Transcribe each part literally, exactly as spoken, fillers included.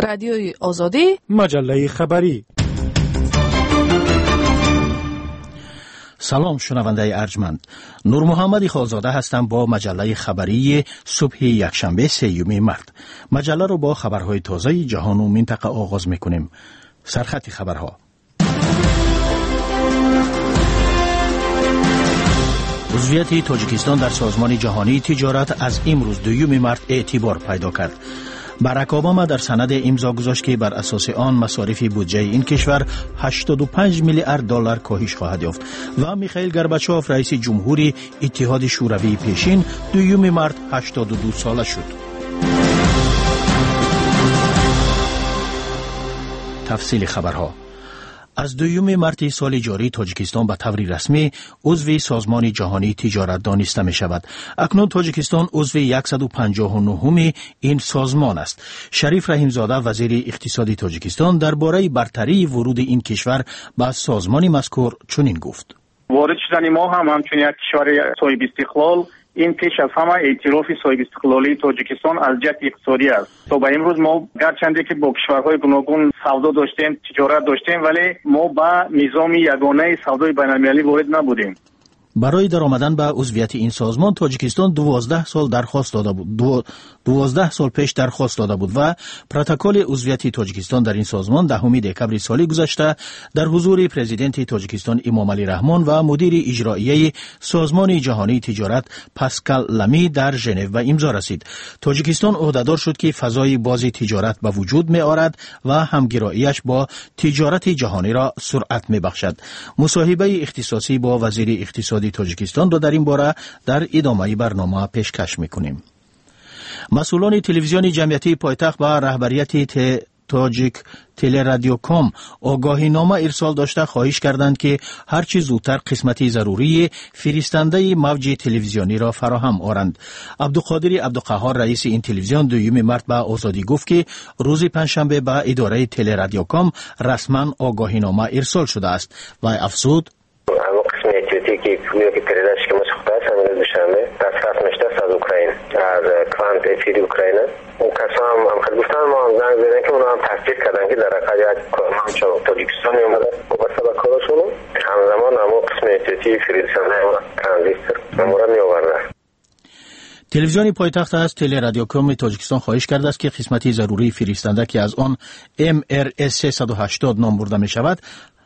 رادیوی آزادی، مجله خبری. سلام شنونده ارجمند، نور محمد خالزاده هستم با مجله خبری صبح یکشنبه سیوم مارس. مجله رو با خبرهای تازه جهان و منطقه آغاز میکنیم. سرخط خبرها: عضویت تاجیکستان در سازمان جهانی تجارت از امروز دوم مارس اعتبار پیدا کرد. باراک اوباما در سند امضا گذاشت که بر اساس آن مصارف بودجه این کشور هشتاد و پنج میلیارد دلار کاهش خواهد یافت و میخائیل گورباچوف رئیس جمهوری اتحاد شوروی پیشین دوم مارس هشتاد و دو ساله شد. تفصیل خبرها: از دوم مارس سال جاری تاجیکستان به طور رسمی عضو سازمان جهانی تجارت دانسته می شود. اکنون تاجیکستان عضو صد و پنجاه و نه این سازمان است. شریف رحیمزاده وزیر اقتصادی تاجیکستان درباره برتری ورود این کشور به سازمان مذکور چنین گفت: وارد شدن ما هم همچون یک کشور صاحب استقلال، این پیش از همه اعتراف صاحب استقلالی تاجیکستان از جهت اقتصادی است. تا به امروز ما گرچنده که با کشورهای گوناگون سودا داشتیم، تجارت داشتیم، ولی ما به نظام یگانه سودای بین‌المللی وارد نبودیم. برای درآمدن به عضویت این سازمان تاجیکستان دوازده سال درخواست داده بود. دو... دوازده سال پیش درخواست داده بود و پروتکل عضویت تاجیکستان در این سازمان دهم دکمبر سال گذشته در حضور پرزیدنت تاجیکستان امامعلی رحمان و مدیر اجرایی سازمان جهانی تجارت پاسکال لمی در ژنو و امضا رسید. تاجیکستان عهدهدار شد که فضای باز تجارت به وجود می آورد و همگراییش با تجارت جهانی را سرعت می بخشد. مصاحبه اختصاصی با وزیر اقتصادی تاجیکستان را در این باره در ادامه برنامه پیشکش میکنیم. مسئولان تلویزیون جمعیتی پایتخت و رهبریت تاجیک تلرادیوکام آگاهی نامه ارسال داشته خواهش کردند که هرچی زودتر قسمتی ضروری فرستنده موج تلویزیونی را فراهم آورند. عبدالقادر عبدالقهار رئیس این تلویزیون دوم مارس به آزادی گفت که روز پنجشنبه به اداره تلرادیوکام رسما آگاهی نامه ارسال شده است و افزود: که پولی که پریدش که مشخص است دوشنبه دسترس نشده از اوکراین، از کوانت افیری اوکراین. اون کسا هم هم خیلی گفتن ما هم زنگ زدن که اونا هم تصدیق کردن که در اقل یک کارمان چون تاجیکستان اومده وابسته به کارشون همزمان همون قسم احتیاطی فرستنده ترانزیستر مورد می آورده. تلویزیون پایتخت از تلرادیوکام تاجیکستان خواهش کرده است که قسمتی ضروری فرستنده که از آن ام ار اس سیصد و هشتاد نام برده می شود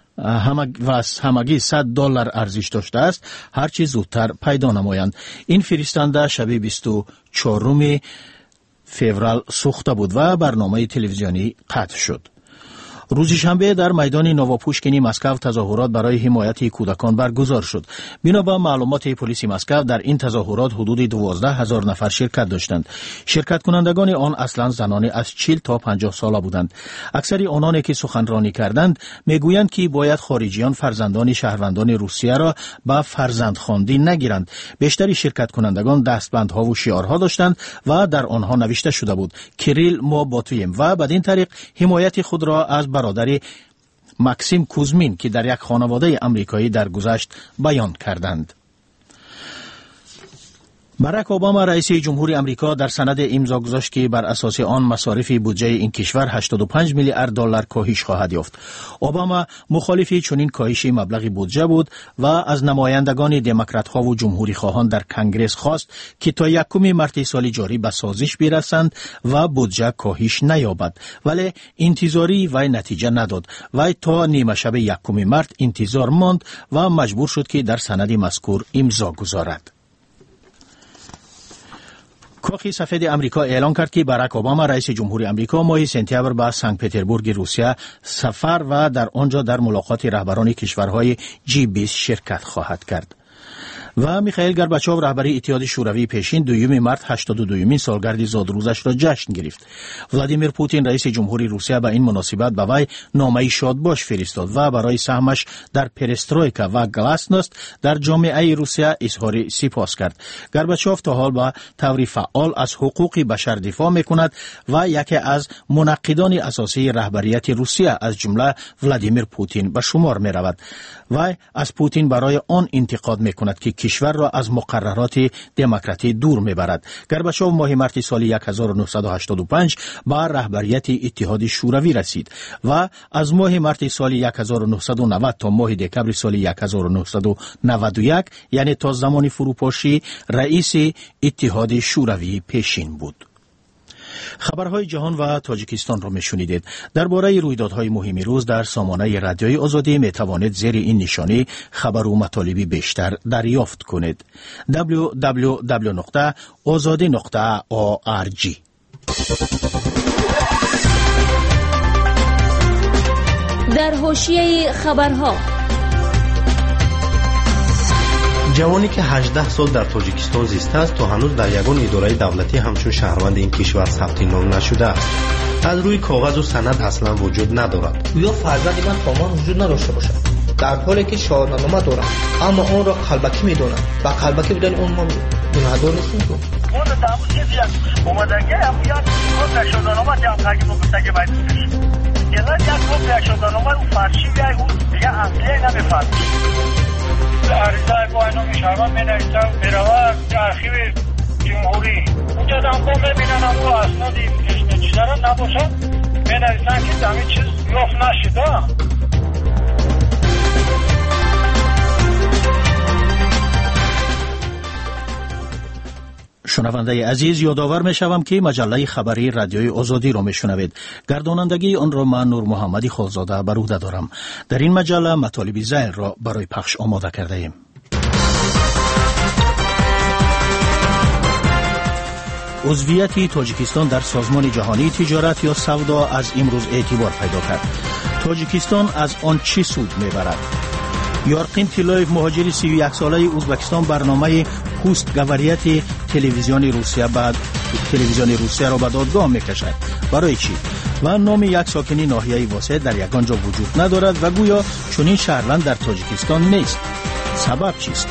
و همگی صد دلار ارزش داشته است هرچی زودتر پیدا نمایند. این فرستنده شب بیست و چهارم فوریه سوخته بود و برنامه تلویزیونی قطع شد. روز شنبه در میدان نووپوشکین مسکو تظاهرات برای حمایت کودکان برگزار شد. بنا به معلومات پلیس مسکو در این تظاهرات حدود دوازده هزار نفر شرکت داشتند. شرکت کنندگان آن اصلا زنان از چهل تا پنجاه ساله بودند. اکثر آنانی که سخنرانی کردند میگویند که باید خارجیان فرزندان شهروندان روسیه را به فرزندخواندی نگیرند. بیشتر شرکت کنندگان دستبندها و شعارها داشتند و در آنها نوشته شده بود کریل ما با تویم و بدین طریق حمایت خود را از برادر ماکسیم کوزمین که در یک خانواده امریکایی در گذشت بیان کردند. باراک اوباما رئیس جمهوری امریکا در سند امضا گذاشت که بر اساس آن مصارف بودجه این کشور هشتاد و پنج میلیارد دلار کاهش خواهد یافت. اوباما مخالف چنین کاهش مبلغ بودجه بود و از نمایندگان دموکرات ها و جمهوری خواهان در کنگره خواست که تا یکم مارس سال جاری به سازش برسند و بودجه کاهش نیابد، ولی انتظاری وی نتیجه نداد. وی تا نیمه شب یکم مارس انتظار ماند و مجبور شد که در سند مذکور امضا گذارد. کاخ سفید امریکا اعلام کرد که باراک اوباما رئیس جمهوری امریکا ماه سپتامبر به سنت پترزبورگ روسیه سفر و در آنجا در ملاقات رهبران کشورهای جی بیست شرکت خواهد کرد. و میخائیل گورباچوف رهبر اتحاد شوروی پیشین دوم مارس هشتاد و دومین سالگرد زادروزش را جشن گرفت. ولادیمیر پوتین رئیس جمهوری روسیه به این مناسبت به وی نامه شادباش فرستاد و برای سهمش در پرسترویکا و گلاسنوست در جامعه روسیه اظهار سپاس کرد. گورباچوف تا حال با طور فعال از حقوق بشر دفاع میکند و یکی از منقدان اساسی رهبریت روسیه از جمله ولادیمیر پوتین به شمار میرود. وی از پوتین برای آن انتقاد میکند که کشور را از مقررات دموکراتی دور میبرد. گورباچوف ماه مارس سال هزار و نهصد و هشتاد و پنج به رهبریت اتحاد شوروی رسید و از ماه مارس سال هزار و نهصد و نود تا ماه دکبر سال هزار و نهصد و نود و یک یعنی تا زمان فروپاشی رئیس اتحاد شوروی پیشین بود. خبرهای جهان و تاجیکستان را میشنیدید. درباره رویدادهای مهم روز در سامانه رادیوی آزادی می توانید زیر این نشانی خبر و مطالبی بیشتر دریافت کنید. دبلیو دبلیو دبلیو نقطه آزادی نقطه او آر جی. در حاشیه خبرها، جوانی که هجده سال در تاجیکستان زیسته است تا هنوز در یگان اداره دولتی همچون شهروند این کشور ثبت نام نشده است. از روی کاغذ و سند اصلا وجود ندارد. یا فرزند من تمام وجود نداشته باشد، در حالی که شهادتنامه دارم اما آن را قلبکی میدونم و قلبکی بدون اون ما گناهدار نیستیم. اون دعوا چیزی است اومدنگه هم یاد خود شهادتنامه جمع کردیم گفتگی باید یلا یک خود شهادتنامه اون فرشی بیای اون دیگه اصلی نمیفهمید. عرضه با اینو میشارم می نویسم بروار ارخیو جمهوری اونجا دنبا میبینن اما اسنادی چیزا را نباشد می نویسن که دمی چیز یافت نشده. شنونده عزیز، یادآور می شوم که مجله خبری رادیوی آزادی را می شنوید. گردانندگی آن را من نور محمدی خالزاده بر عهده دارم. در این مجله مطالب زیل را برای پخش آماده کرده ایم. عضویت تاجیکستان در سازمان جهانی تجارت یا سودا از امروز اعتبار پیدا کرد. تاجیکستان از آن چی سود می برد؟ یارقین تیلایف مهاجر سی و یک ساله ازبکستان برنامه پوست گوریت تلویزیون روسیه بعد تلویزیون روسیه را به دادگاه میکشد. برای چی؟ و نام یک ساکنی ناحیه واسط در یگان جا وجود ندارد و گویا چنین شهروند در تاجیکستان نیست. سبب چیست؟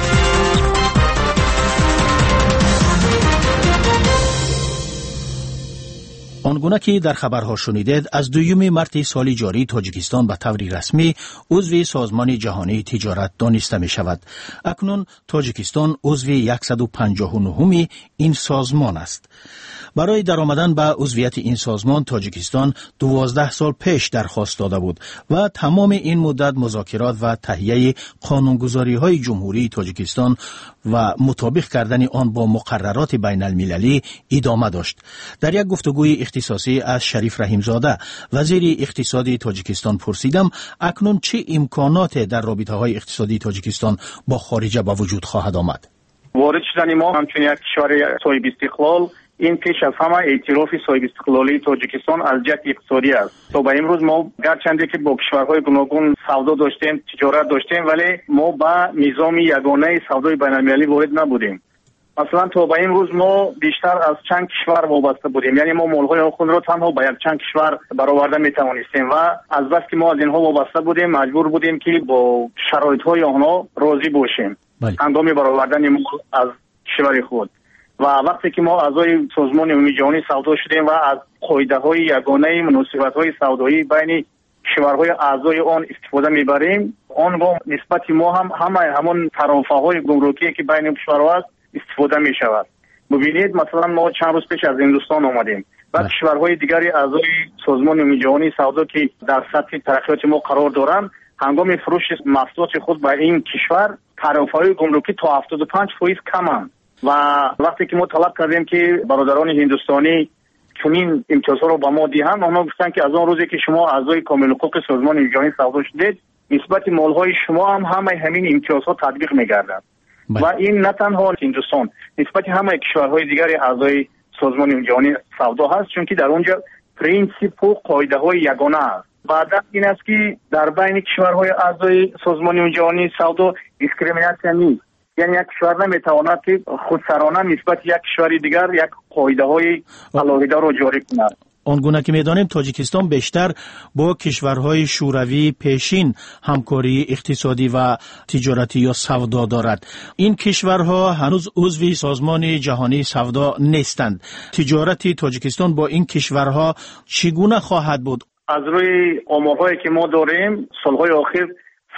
آنگونه که در خبرها شنیدید، از دوم مارس سال جاری تاجیکستان به طور رسمی عضو سازمان جهانی تجارت دانسته می شود. اکنون تاجیکستان عضو صد و پنجاه و نه این سازمان است. برای درآمدن به عضویت این سازمان تاجیکستان دوازده سال پیش درخواست داده بود و تمام این مدت مذاکرات و تهیه قانونگذاری های جمهوری تاجیکستان و مطابق کردن آن با مقررات بین المللی ادامه داشت. در یک گفتگوی اختصاصی از شریف رحیمزاده وزیر اقتصادی تاجیکستان پرسیدم اکنون چه امکانات در رابطه های اقتصادی تاجیکستان با خارجه به وجود خواهد آمد؟ وارد شدن ما همچون یک کشور صاحب استقلال این پیش از همه اعتراف صاحب استقلالی تاجیکستان از جهت اقتصادی است. تا به امروز ما گرچنده که با کشورهای گوناگون سودا داشتیم، تجارت داشتیم، ولی ما به نظام یگانه سودای بین المللی وارد نبودیم. مثلا تا به امروز ما بیشتر از چند کشور وابسته بودیم، یعنی ما مالهای خود را تنها به یک چند کشور برآورده میتوانستیم و از بس که ما از اینها وابسته بودیم مجبور بودیم که با شرایطهای آنها راضی باشیم هنگام برآوردن مال از کشور خود. و وقتی که ما اعضای سازمان عمومی جهانی سودا شدیم و از قاعده‌های یگانه مناسبت‌های سودایی بین کشورهای اعضای آن استفاده می‌بریم، آنگاه نسبت ما هم همه همان ترافع‌های گمرکی که بین کشورها است استفاده می‌شود. ببینید مثلا ما چند روز پیش از هندوستان آمدیم و کشورهای دیگری اعضای سازمان عمومی جهانی سودا که در سطح ترقیات ما قرار دارند، هنگام فروش محصولات خود به این کشور ترافع‌های گمرکی تا هفتاد و پنج درصد کمند. و وقتی که ما طلب کردیم که برادران هندوستانی چنین امتیازها رو به ما دهند، آنها گفتن که از آن روزی که شما اعضای کامل حقوق سازمان جهانی سودا شدید نسبت مالهای شما هم همه همین امتیازها تطبیق می‌گردد. و این نه تنها هندوستان، نسبت همه کشورهای دیگر اعضای سازمان جهانی سودا هست، چون که در اونجا پرینسیپ و قاعده‌های یگانه است. بعد این است که در بین کشورهای اعضای سازمان جهانی سودا دیسکریمیناسیون نیست، یعنی یک کشور نمیتواند که خودسرانه نسبت یک کشور دیگر یک قاعده‌های علاوه را جاری کند. آنگونه که می‌دانیم تاجیکستان بیشتر با کشورهای شوروی پیشین همکاری اقتصادی و تجارتی یا سودا دارد. این کشورها هنوز عضو سازمان جهانی سودا نیستند. تجارت تاجیکستان با این کشورها چگونه خواهد بود؟ از روی آمارهایی که ما داریم سالهای آخر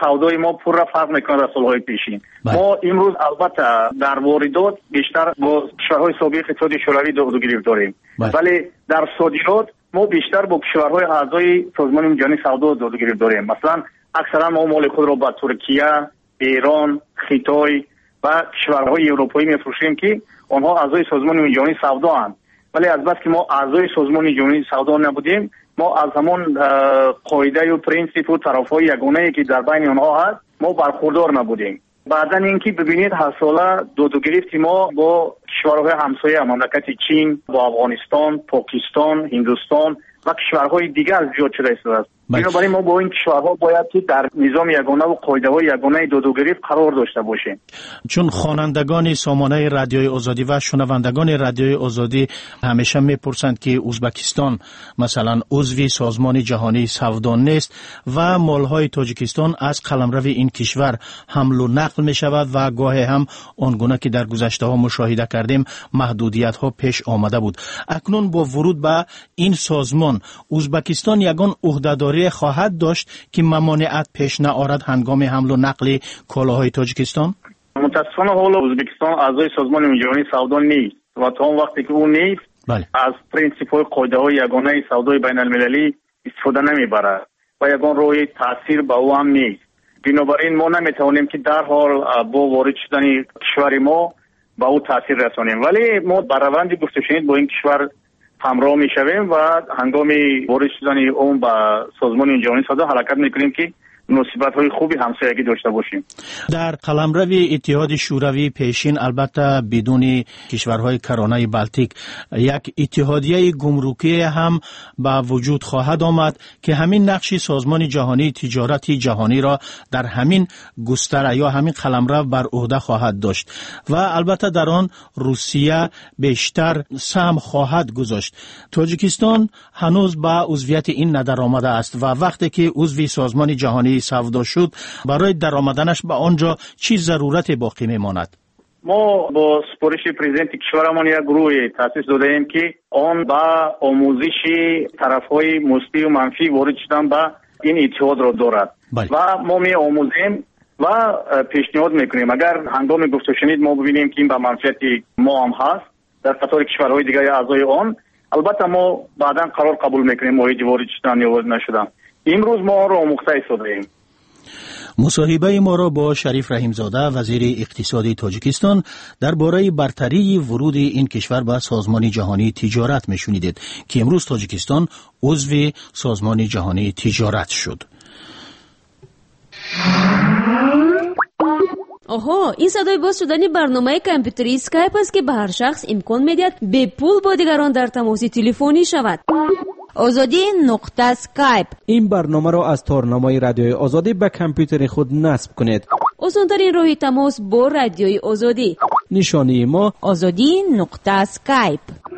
سودای ما پر را فرق میکنه در سالهای پیشین. ما امروز البته در واردات بیشتر با کشورهای سابق اتحادیه شوروی دو گریفت داریم، ولی در صادرات ما بیشتر با کشورهای اعضای سازمان جهانی سودا دو گریفت داریم. مثلا اکثرا ما مال خود را به ترکیه، ایران، خیتای و کشورهای اروپایی میفروشیم که آنها اعضای سازمان جهانی سودا اند، ولی از بس که ما اعضای سازمان جهانی سودا نبودیم، ما از همون قاعده و پرینسیپ و طرفهای یگانه‌ای که در بین آنها هست ما برخوردار نبودیم. بعداً اینکه ببینید هر ساله دو دو گرفت ما با کشورهای همسایه مملکت چین، با افغانستان، پاکستان، هندوستان و کشورهای دیگر زیاد شده است. بنابراین ما با این کشورها باید که در نظام یگانه و قاعده‌های یگانه دو دو گرفت قرار داشته باشیم. چون خوانندگان سامانه رادیوی آزادی و شنوندگان رادیوی آزادی همیشه میپرسند که ازبکستان مثلا عضو سازمان جهانی سودا نیست و مالهای تاجیکستان از قلمرو این کشور حمل و نقل می شود و گاهی هم آنگونه که در گذشته ها مشاهده کردیم محدودیت ها پیش آمده بود. اکنون با ورود به این سازمان ازبکستان یگان عهدهداری خواهد داشت که ممانعت پیش نآورد هنگام حمل و نقل کالاهای تاجیکستان؟ متاسفانه حالا ازبکستان اعضای سازمان جهانی سودا نیست و تا اون وقتی که اون نیست بله. از پرینسیپ های قاعده های یگانه سودای بین المللی استفاده نمیبرد و یگان روی تاثیر به او هم نیست. بنابراین ما نمیتوانیم که در حال با وارد شدن کشور ما به او تاثیر رسانیم، ولی ما بر روند گفته شنید با این کشور همراه میشویم و هنگام وارد شدن اون به سازمان جهانی سودا حرکت میکنیم که مناسبت های خوبی همسایگی داشته باشیم. در قلمرو اتحاد شوروی پیشین البته بدون کشورهای کرانه بالتیک یک اتحادیه گمرکی هم به وجود خواهد آمد که همین نقش سازمان جهانی تجارت جهانی را در همین گستره یا همین قلمرو بر عهده خواهد داشت و البته در آن روسیه بیشتر سهم خواهد گذاشت. تاجیکستان هنوز به عضویت این ندرآمده است و وقتی که عضو سازمان جهانی سودا شد برای درآمدنش به آنجا چی ضرورت باقی میماند؟ ما با سپارش پرزیدنت کشورمان یک گروه تاسیس دادیم که آن با آموزش طرفهای مثبت و منفی وارد شدن به این اتحاد را دارد بای. و ما می آموزیم و پیشنهاد میکنیم اگر هنگام گفته شنید ما ببینیم که این به منفعت ما هم هست در قطار کشورهای دیگر اعضای آن، البته ما بعدا قرار قبول میکنیم وارد وارد شدن یا وارد نشدن. امروز ما را آموخته ایستادیم. مصاحبه ما را با شریف رحیمزاده وزیر اقتصادی تاجیکستان درباره برتری ورود این کشور به سازمان جهانی تجارت میشنیدید که امروز تاجیکستان عضو سازمان جهانی تجارت شد. آها، این صدای باز شدن برنامه کامپیوتری اسکایپ است که به هر شخص امکان میدهد به پول با دیگران در تماس تلفنی شود. آزادی نقطه اسکایپ. این برنامه را از تارنمای رادیوی آزادی به کامپیوتر خود نصب کنید. آسان‌ترین راه تماس با رادیوی آزادی. نشانی ما آزادی نقطه اسکایپ.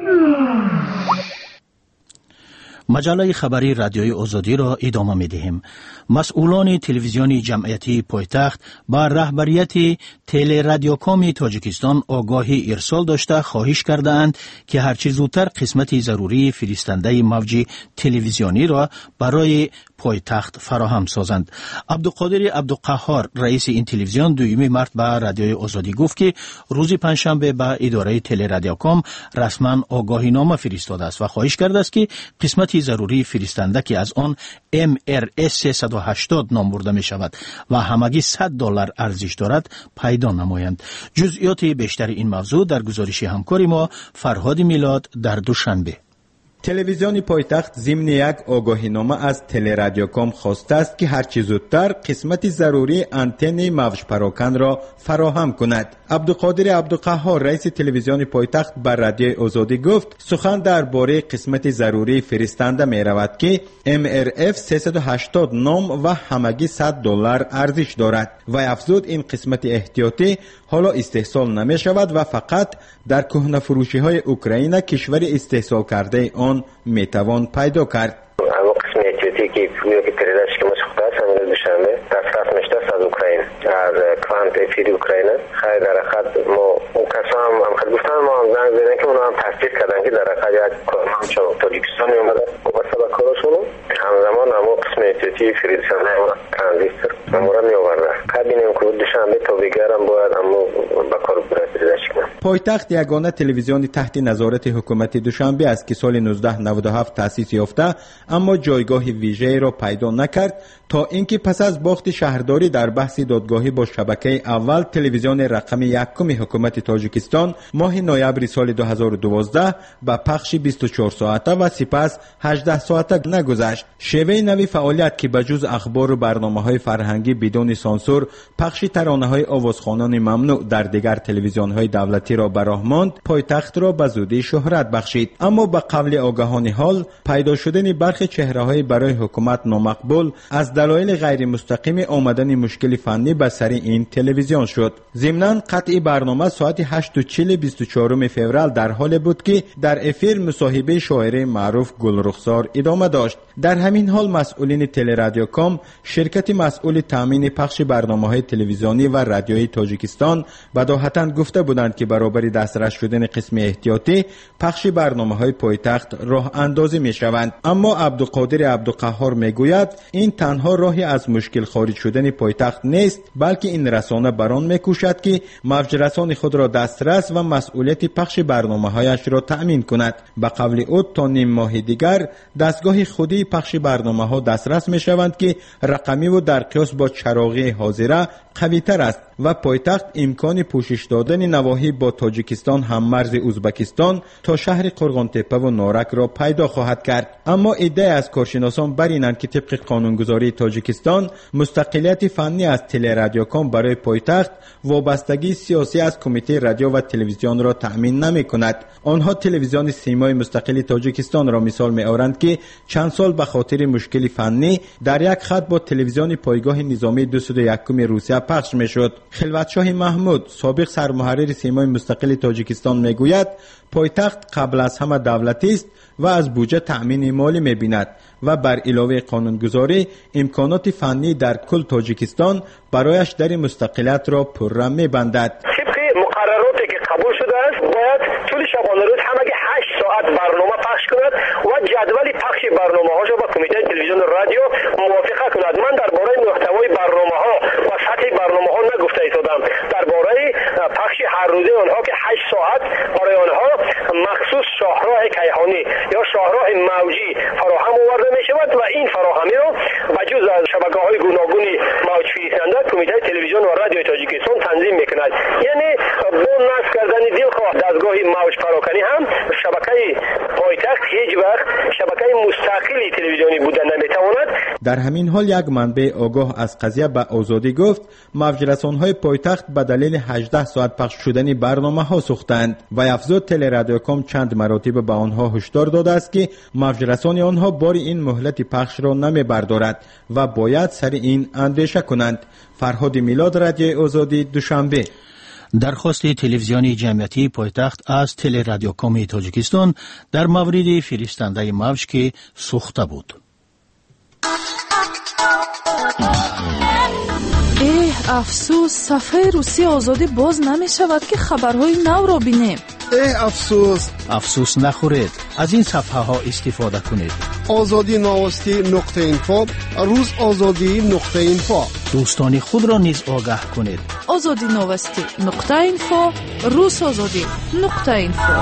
مجله خبری رادیوی آزادی را ادامه می‌دهیم. مسئولان تلویزیون جمعیتی پایتخت با رهبریت تله رادیوکام تاجیکستان آگاهی ارسال داشته خواهش کردند که هرچه زودتر قسمت ضروری فرستنده موج تلویزیونی را برای پایتخت فراهم سازند. عبدالقادر عبدالقهار رئیس این تلویزیون دویمه مرد به رادیوی آزادی گفت که روز پنجشنبه به اداره تله رادیوکام رسما آگاهی نامه فرستاده است و خواهش کرده است که قسمت ضروری فرستنده که از آن ام ار اس سیصد و هشتاد نام برده می شود و همگی صد دلار ارزش دارد پیدا نمایند. جزئیات بیشتر این موضوع در گزارش همکار ما فرهاد میلاد در دوشنبه. تلویزیون پایتخت ضمن یک آگاهینامه از تله رادیوکام خواسته است که هرچه زودتر قسمت ضروری آنتن موج پراکن را فراهم کند. عبدالقادر عبدالقهار رئیس تلویزیون پایتخت بر رادیوی آزادی گفت سخن درباره قسمت ضروری فرستنده می رود که ام ار اف سیصد و هشتاد نام و همگی صد دلار ارزش دارد و افزود این قسمت احتیاطی حالا استحصال نمی شود و فقط در کهنه فروشی های اوکراین کشور استحصال کرده آن می توان پیدا کرد. اما قسم احتیاطی که پولی که تریدش که مشخص است همین دوشنبه دسترس میشته از اوکراین از کوانت افیری اوکراین خیلی در حقیقت ما اون کسا هم هم خیلی گفتن ما هم زنگ زدن که اونا هم تصدیق کردن که در حقیقت یک کارمان چون تاجیکستان می اومده و سبب کارشونو همزمان هم قسم احتیاطی چی فریدشانه ترانزیستور امورا می آورده قبینیم که دوشنبه تا بگرم باید اما به کار برسیده شکنم. پایتخت یگانه تلویزیون تحت نظارت حکومت دوشنبه است که سال نوزده نود و هفت تأسیس یافته اما جایگاه ویژه‌ای را پیدا نکرد تا اینکه پس از باخت شهرداری در بحث دادگاهی با شبکه اول تلویزیون رقم یکم حکومت تاجیکستان ماه نوامبر سال دو هزار و دوازده با پخش بیست و چهار ساعته و سپس هجده ساعته نگذشت. شیوه نوی فعالیت که بجز اخبار و برنامه‌های فرهنگی بدون سانسور پخش ترانه‌های آوازخوانان ممنوع در دیگر تلویزیون‌های دولتی را براه ماند، پایتخت را به زودی شهرت بخشید. اما به قول آگاهان حال پیدا شدن برخی چهره‌های برای حکومت نامقبول از دلایل غیر مستقیم آمدن مشکل فنی به سر این تلویزیون شد. ضمناً قطع برنامه ساعت هشت و چهل بیست و چهارم فوریه در حال بود که در افیر مصاحبه شاعر معروف گلرخسار ادامه داشت. در همین حال مسئولین تلرادیوکام، شرکت مسئول تامین پخش برنامه‌های تلویزیونی و رادیویی تاجیکستان بداهتاً گفته بودند که برابر دسترس شدن قسم احتیاطی پخش برنامه‌های پایتخت راه اندازی می‌شوند. اما عبدالقادر عبدالقهار میگوید این تنها راهی از مشکل خارج شدن پایتخت نیست، بلکه این رسانه بران میکوشد که موج رسان خود را دسترس و مسئولیت پخش برنامه‌هایش را تأمین کند. به قول او تا نیم ماه دیگر دستگاه خودی پخش برنامه‌ها دسترس می‌شوند که رقمی و در قیاس با چراغی حاضره قوی‌تر است و پایتخت امکان پوشش دادن نواحی با تاجیکستان هم مرز ازبکستان تا شهر قرغانتپه و نارک را پیدا خواهد کرد. اما ادعای از کارشناسان بر اینند که طبق قانونگذاری تاجیکستان مستقلیت فنی از تلرادیوکام برای پایتخت وابستگی سیاسی از کمیته رادیو و تلویزیون را تأمین نمی‌کند. آنها تلویزیون سیمای مستقل تاجیکستان را مثال می‌آورند که چند سال به خاطر مشکل فنی در یک خط با تلویزیون پایگاه نظامی دویست و یک روسیه پخش می‌شد. خلوتشاه محمود سابق سرمحرر سیمای مستقل تاجیکستان میگوید پایتخت قبل از همه دولتی است و از بودجه تأمین مالی می‌بیند و بر علاوه قانونگذاری امکانات فنی در کل تاجیکستان برایش در مستقلیت را پررم می‌بندد. طبق مقرراتی که قبول شده است باید طول شبانه روز همگی هشت ساعت برنامه پخش کند و جدول پخش برنامه‌هاش را با کمیته تلویزیون و رادیو موافقه کند. من درباره محتوای برنامه‌ها و سطح برنامه‌ها نگفته ایستادم. درباره پخش هر روزه آنها که هشت ساعت برای آنها مخصوص شاهراه کیهانی یا شاهراه موجی فراهم آورده می شود و این فراهمی را بجز از شبکه‌های گوناگون موج فرستنده کمیته تلویزیون و رادیو تاجیکستان تنظیم میکند. یعنی با نصب کردن دلخواه دستگاه موج پراکنی هم شبکه پایتخت هیچ وقت شبکه مستقلی تلویزیونی بودن نمیتواند. در همین حال یک منبع آگاه از قضیه به آزادی گفت موج رسان‌های پایتخت به دلیل هجده ساعت پخش شدن برنامه‌ها سوختند و افزود تلرادیوکام چند مراتب به آنها هشدار داده است که موج رسان آنها بار این مهلت پخش را نمیبردارد و باید سر این اندیشه کنند. فرهاد میلاد، رادیو آزادی، دوشنبه. درخواست تلویزیونی جمعیتی پایتخت از تلرادیوکام تاجیکستان در مورد فرستنده موج که سوخته بود. اه افسوس، صفحه روسی آزادی باز نمی شود که خبرهای نو را بینیم. اه افسوس افسوس نخورید، از این صفحه ها استفاده کنید. آزادی نوستی نقطه اینفو، روز آزادی نقطه اینفو. دوستان خود را نیز آگاه کنید. آزادی نوستی نقطه اینفو، روز آزادی نقطه اینفو.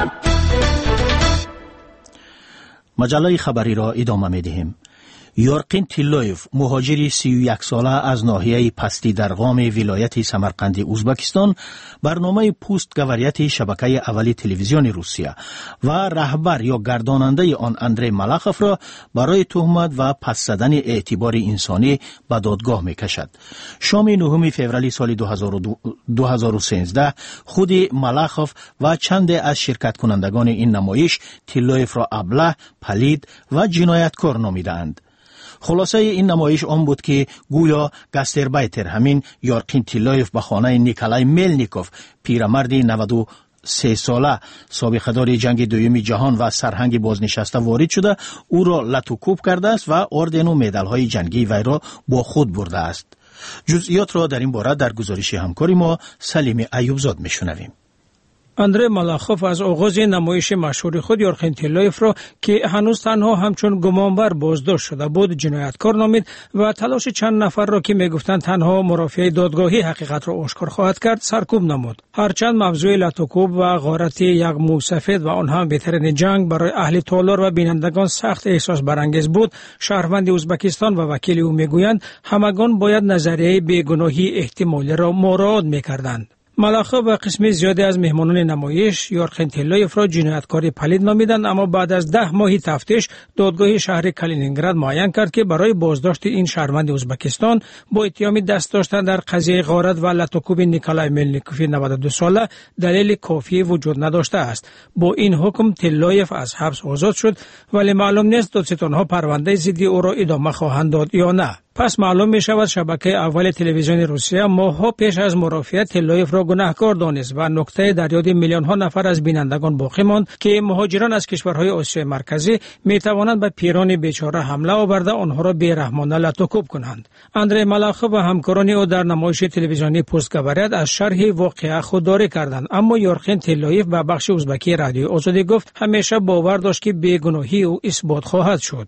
مجله خبری را ادامه می دهیم. یورقین تیلویف، مهاجری سی و یک ساله از ناحیه پستی در قام ولایت سمرقند ازبکستان، برنامه پوست گوریت شبکه اولی تلویزیون روسیه و رهبر یا گرداننده آن اندری ملاخوف را برای تهمت و پس زدن اعتبار انسانی به دادگاه می کشد. شام نهم فوریه سال دو هزار و سیزده خود ملاخوف و چند از شرکت کنندگان این نمایش تیلویف را ابله، پلید و جنایتکار نامیدند. خلاصه این نمایش آن بود که گویا گاستربایتر همین یورقین تیلویف به خانه نیکلای میلنیکوف، پیرمردی نود و سه ساله سابقه دار جنگ دوم جهان و سرهنگ بازنشسته وارد شده او را لطوکوب کرده است و اردن و مدال های جنگی وی را با خود برده است. جزئیات را در این باره در گزارش همکاری ما سلیم ایوبزاد میشنویم. اندری مالاخوف از آغاز نمایش مشهور خود یورخین تلایف را که هنوز تنها همچون گمانبر بازداشت شده بود جنایتکار نامید و تلاش چند نفر را که میگفتند تنها مرافعه دادگاهی حقیقت را آشکار خواهد کرد سرکوب نمود. هرچند موضوع لاتوکوب و غارت یک مو سفید و آن هم بهترین جنگ برای اهل تالار و بینندگان سخت احساس برانگیز بود، شهروند ازبکستان و وکیل او میگویند همگان باید نظریه بیگناهی احتمالی را مراعات میکردند. ملاخوف و قسم زیادی از مهمانان نمایش یورخین تلایف را جنایتکار پلید نامیدند، اما بعد از ده ماهی تفتیش دادگاه شهر کالینینگراد معین کرد که برای بازداشت این شهروند ازبکستان با اتهام دست داشتن در قضیه غارت و لاتوکوب نیکولای ملنیکوف نود و دو ساله دلیل کافی وجود نداشته است. با این حکم تلایف از حبس آزاد شد، ولی معلوم نیست دادستانها پرونده ضد او را ادامه خواهند داد یا نه. پس معلوم می شود شبکه اول تلویزیون روسیه ماه‌ها پیش از مرافعه تلایف را گناهکار دانست و نکته در یاد میلیون ها نفر از بینندگان باقی ماند که مهاجران از کشورهای آسیای مرکزی می توانند به پیران بیچاره حمله آورده آنها را بی‌رحمانه لاتوکوب کنند. اندری مالاخوف و همکاران او در نمایش تلویزیونی پوستگوریت از شرح واقعه خودداری کردند، اما یورخین تلایف به بخش ازبکی رادیو آزادی گفت همیشه باور داشت که بیگناهی او اثبات خواهد شد.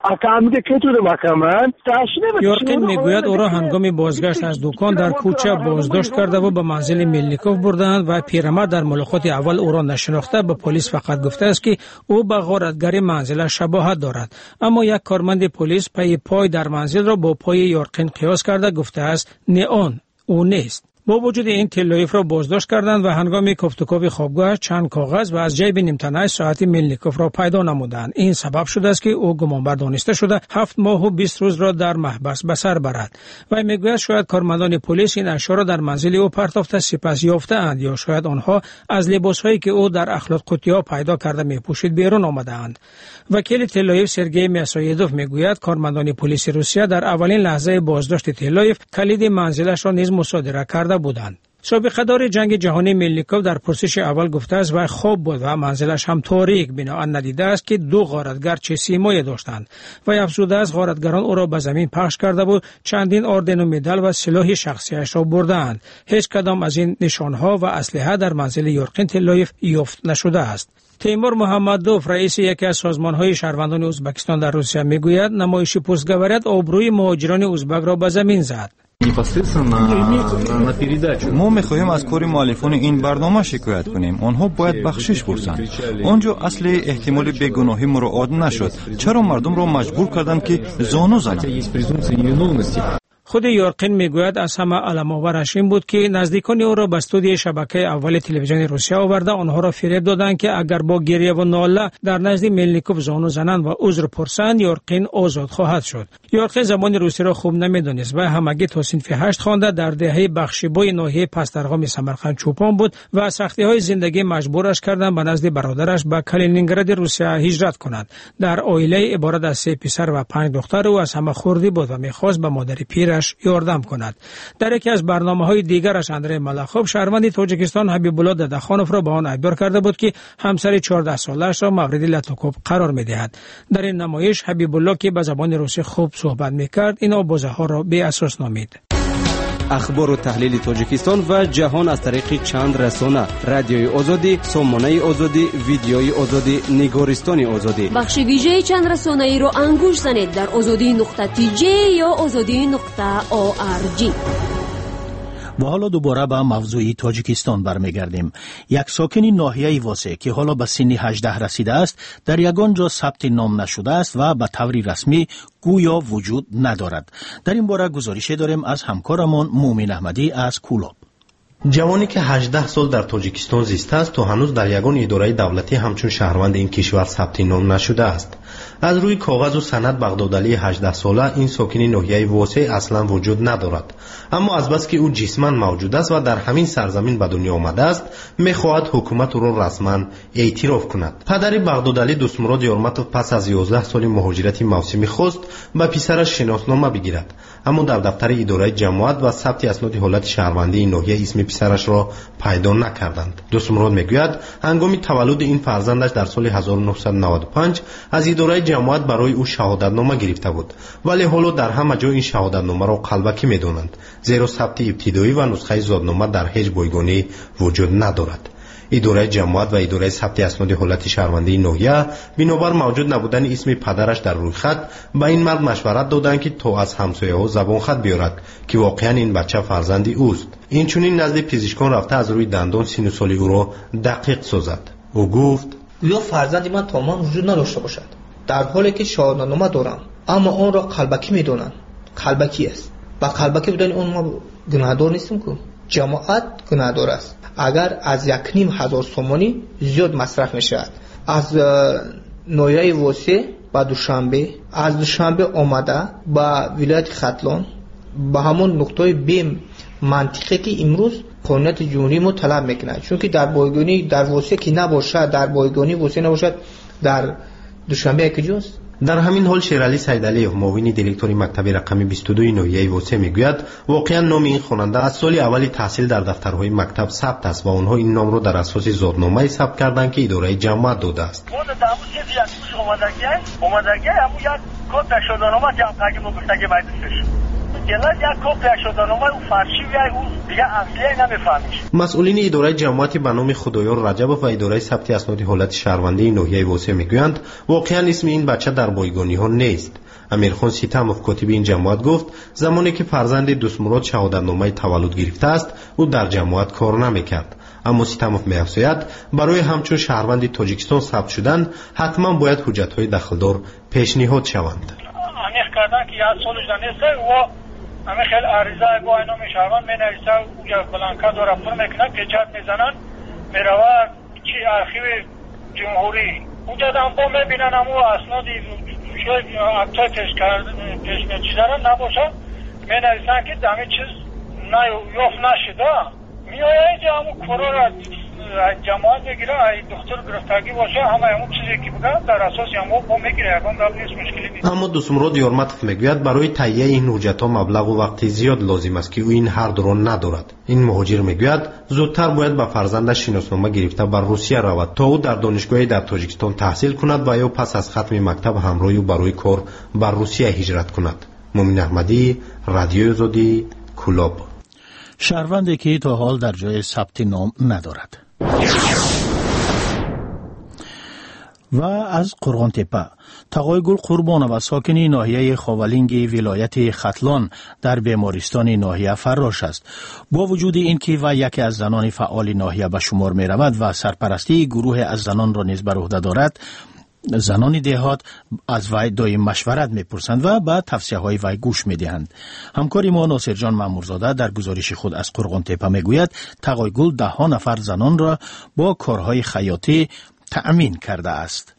یورخین میگوید او را هنگام بازگشت از دکان در کوچه بازداشت کرده و به منزل ملنیکوف بردند و پیرمرد در ملاقات اول او را نشناخته به پلیس فقط گفته است که او به غارتگری منزلش شباهت دارد، اما یک کارمند پلیس پای پای در منزل را با پای یورخین قیاس کرده گفته است نه آن او نیست. با وجود این تلایف را بازداشت کردند و هنگام کوفتوکوف خوابگاه چند کاغذ و از جیب نیمتنه ساعت ملنیکوف را پیدا نمودند. این سبب شده است که او گمانبر دانسته شده هفت ماه و بیست روز را در محبس به سر برد. و میگوید شاید کارمندان پلیس این اشیا را در منزل او پرتافته سپس یافته‌اند یا شاید آنها از لباسهایی که او در اخلاق قوطی‌ها پیدا کرده میپوشید بیرون آمده‌اند. وکیل تلایف سرگئی میاسایدوف میگوید کارمندان پلیس روسیه در اولین لحظه بازداشت تلایف کلید منزلش را نیز مصادره کرده بودند. سابقه دار جنگ جهانی ملنیکوف در پرسش اول گفته است و خواب بود و منزلش هم تاریک بناهن ندیده است که دو غارتگر چه سیمایی داشتند و افزوده است غارتگران او را به زمین پخش کرده بود، چندین آردن و مدال و سلاح شخصیش را بردند. هیچ کدام از این نشانها و اسلحه در منزل یورخین تلایف یافت نشده است. تیمور محمدوف رئیس یکی از سازمان‌های شهروندان ازبکستان در روسیه میگوید نمایش پوستگوریت آبروی مهاجران ازبک را به زمین زد. ما میخواهیم از کار مؤلفان این برنامه شکایت کنیم. آنها باید بخشش پرسند. آنجا اصل احتمال بیگناهی مراعات نشد. چرا مردم را مجبور کردند که زانو زنند؟ خود یورخین میگوید از همه علام‌آورش این بود که نزدیکان او را به استودیوی شبکه اول تلویزیون روسیه آورده آنها را فریب دادند که اگر با گریه و ناله در نزد ملنیکوف زانو زنند و عذر پرسند یورخین آزاد خواهد شد. یورخین زبان روسی را خوب نمیدانست و همگی تا صنف هشت خوانده در دهه بخشیبوی ناحیه پسترغام سمرقند چوپان بود و سختی‌های زندگی مجبورش کردند به نزد برادرش به کالینینگراد روسیه هجرت کند. در عائله عبارت از سه پسر و پنج دختر او از همه خردی بود و می‌خواست به مادر پیرش یاردم کند. در یکی از برنامه‌های دیگرش اندری مالاخوف شهروند تاجیکستان حبیب الله ددخانوف را به آن اخبار کرده بود که همسر چهارده سالش را مورد لاتوکوب قرار می‌دهد. در این نمایش حبیب الله که به زبان روسی خوب صحبت می‌کرد این آبوزه‌ها را بی اساس نامید. اخبار و تحلیل تاجیکستان و جهان از طریق چند رسانه: رادیوی آزادی، سامانه آزادی، ویدیوی آزادی، نگارستان آزادی. بخش ویژه چند رسانه‌ای رو انگوش زنید در آزادی نقطه تی جی یا آزادی نقطه او آر جی. و حالا دوباره به موضوع تاجیکستان برمیگردیم. یک ساکن ناحیه واسه که حالا به سن هجده رسیده است در یگان جا ثبت نام نشده است و به طور رسمی گویا وجود ندارد. در این باره گزارشی داریم از همکارمان مومن احمدی از کولاب. جوانی که هجده سال در تاجیکستان زیسته است تا هنوز در یگان اداره دولتی همچون شهروند این کشور ثبت نام نشده است. از روی کاغذ و سند بغدادعلی هجده ساله این ساکن ناحیه واسع اصلا وجود ندارد، اما از بس که او جسماً موجود است و در همین سرزمین به دنیا آمده است میخواهد حکومت او را رسما اعتراف کند. پدر بغدادعلی دوستمراد یارمتوف پس از یازده سال مهاجرت موسمی خواست به پسرش شناسنامه بگیرد، اما در دفتر اداره جماعت و ثبت اسناد حالت شهروندی این ناحیه اسم پسرش را پیدا نکردند. دوستمراد میگوید هنگام تولد این فرزندش در سال هزار و نهصد و نود و پنج از اداره جماعت برای او شهادتنامه گرفته بود، ولی حالا در همه جا این شهادتنامه را قلبکی میدانند، زیرا ثبت ابتدایی و نسخه زادنامه در هیچ بایگانی وجود ندارد. اداره جماعت و اداره ثبت اسناد حالت شهروندی ناحیه بنابر موجود نبودن اسم پدرش در روی خط به این مرد مشورت دادند که تا از همسایه‌ها زبان خط بیارد که واقعا این بچه فرزندی اوست. این چنین نزد پزشکان رفته از روی دندان سن و سال او را دقیق سازد. او گفت یا فرزندی من تمام وجود نداشته باشد، در حالی که شهادتنامه دارم، اما آن را قلبکی میدونن. قلبکی است. با قلبکی بودن اون ما گناهدار نیستیم که جماعت گناهدار است. اگر از یک نیم هزار سومانی زیاد مصرف میشود، از نویای واسه با دوشنبه، از دوشنبه آمده با ولایت ختلان، با همون نقطه بیم منطقه که امروز قانونیت جمهوری ما طلب میکنه، چون که در بایگانی در واسه که نباشد، در بایگانی واسه نباشد، در دوشنبه یک جاست. در همین حال شیرعلی سیدعلی معاون دیرکتور مکتب رقم بیست و دو ناحیه واسه میگوید واقعا نام این خواننده از سال اولی تحصیل در دفترهای مکتب ثبت است و آنها این نام را در اساس زادنامه ثبت کردند که اداره جماعت داده است. خود دامو چیزی از اومدگی اومدگی همون یک کد شدنامه جمع‌آوری گفتگی بایدش. گلاد یک کد شدنامه او فارسی و او دیگه اصلی نمیفهمیش. مسئولین اداره جماعت به نام خدایار رجبов و اداره ثبت اسناد حالت شهروندی ناحیه واسه میگویند واقعا اسم این بچه در بایگانی ها نیست. امیرخان سیتمov کاتب این جماعت گفت زمانی که فرزند دوستمراد شهادتنامه تولد گرفته است او در جماعت کار نمیکرد. اما سیتمov می‌افزاید برای همچون شهروند تاجیکستان ثبت شدن حتما باید حجت‌های دخلدار پیشنهاد شوند. انیخ کردن که یاد سالش دانسته و همه خیلی عریضه با اینا میشوند می نویسه اونجا بلانکا داره پر میکنه پیچت میزنن میروه چی ارخیو جمهوری اونجا دم با میبینن همون اسنادی شاید اکتای پیش کردن پیش میچیدن نباشه می نویسن که دمی چیز یافت نشده میایه اینجا همون کرو را جماعت میگیره ای دکتر گرفتگی باشه همه همون چیزی که بگه در اساس همون با میگیره اگه هم نیست مشکلی نیست. اما دوستمراد یارمتov میگوید برای تهیه این حجت‌ها مبلغ و وقت زیاد لازم است که او این هر دو را ندارد. این مهاجر میگوید زودتر باید به فرزندش شناسنامه گرفته بر روسیه رود تا او در دانشگاهی در تاجیکستان تحصیل کند و یا پس از ختم مکتب همراه او برای کار بر روسیه هجرت کند. مومن احمدی، رادیوی آزادی، کلاب. شهروندی که تا حال در جای ثبت نام ندارد. و از قرغان تپه تقایگل قربانه و ساکنی ناحیه خاولینگ ولایت ختلان در بیمارستان ناحیه فراش است. با وجود اینکه و یکی از زنان فعال ناحیه به شمار می رود و سرپرستی گروه از زنان را نیز بر عهده دارد، زنان دهات از وی دایم مشورت میپرسند و به توصیه های وی گوش میدهند. همکاری ما ناصر جان مامورزاده در گزارش خود از قرغان تپه میگوید تقایگل ده ها نفر زنان را با کارهای خیاطی تأمین کرده است.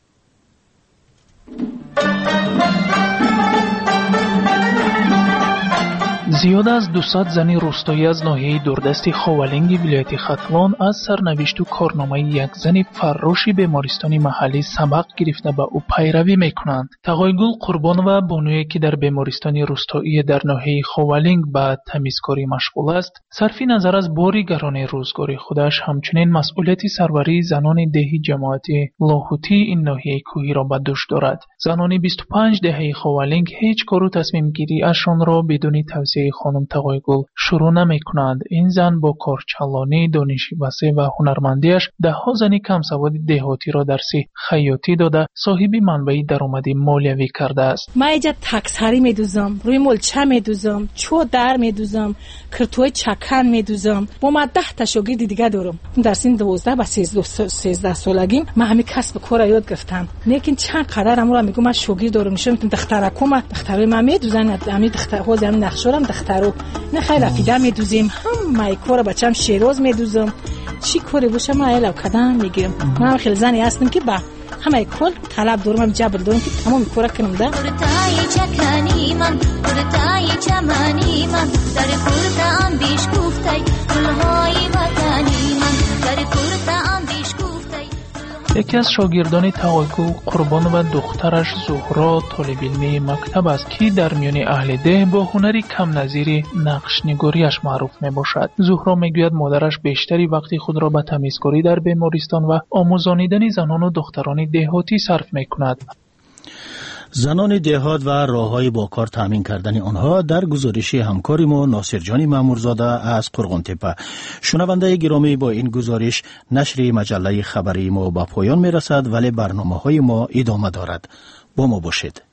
زیاد از دویست زن روستایی از ناحیه دوردست خاولینگ ولایت ختلان از سرنوشت و کارنامه یک زن فراشی بیمارستان محلی سبق گرفته به او پیروی میکنند. تقایگل قربان و بانویی که در بیمارستان روستایی در ناحیه خاولینگ به تمیزکاری مشغول است، صرف نظر از باری گران روزگاری خودش همچنین مسئولیت سروری زنان دهی جماعت لاهوتی این ناحیه کوهی را به دوش دارد. زنان بیست و پنج دهه خاولینگ هیچ کار و تصمیم گیری اشان را بدون توصیه خانم تقایگل شروع نمی کنند. این زن با کارچلانی، دانشی وسیع و هنرمندیش ده ها زنی کم سواد دهاتی را درس خیاطی داده صاحب منبع درآمد مالیوی کرده است. من اینجا تکسری میدوزم، روی ملچه میدوزم، چو در میدوزم، کرتوی چکن میدوزم. با ما ده تا شاگرد دیگه دارم. در سن دوازده و سیزده سالگی من همین کسب کار یاد گرفتم. لیکن چند قدر امروز میگم من شاگرد دارم، نشون میدم دخترا کوم دخترای من میدوزن، همین دختر ها همین نقشورم دخترو نه خیلی رفیده میدوزیم، هم مای کار بچم شیراز میدوزم، چی کاری باشه ما الو کدام میگیرم. من خیلی زنی هستم که با همه کل طلب دارم، هم جبر دارم که تمام کار کنم. ده تای چکنی من تای چمنی من در کردان بیش گفتای گلهای وطنی من در کردان بیش گفتای. یکی از شاگردان تقایگل قربان و دخترش زهرا طالب علمی مکتب است که در میان اهل ده با هنری کم نظیر نقش نگاریش معروف می باشد. زهرا میگوید مادرش بیشتری وقتی خود را به تمیزکاری در بیمارستان و آموزانیدن زنان و دختران دهاتی صرف می کند. زنان دهات و راههای با کار تامین کردن آنها در گزارش همکار ما ناصر جان مامورزاده از قرغن‌تپه. شنونده گرامی، با این گزارش نشر مجله خبری ما به پایان میرسد، ولی برنامه‌های ما ادامه دارد. با ما باشید.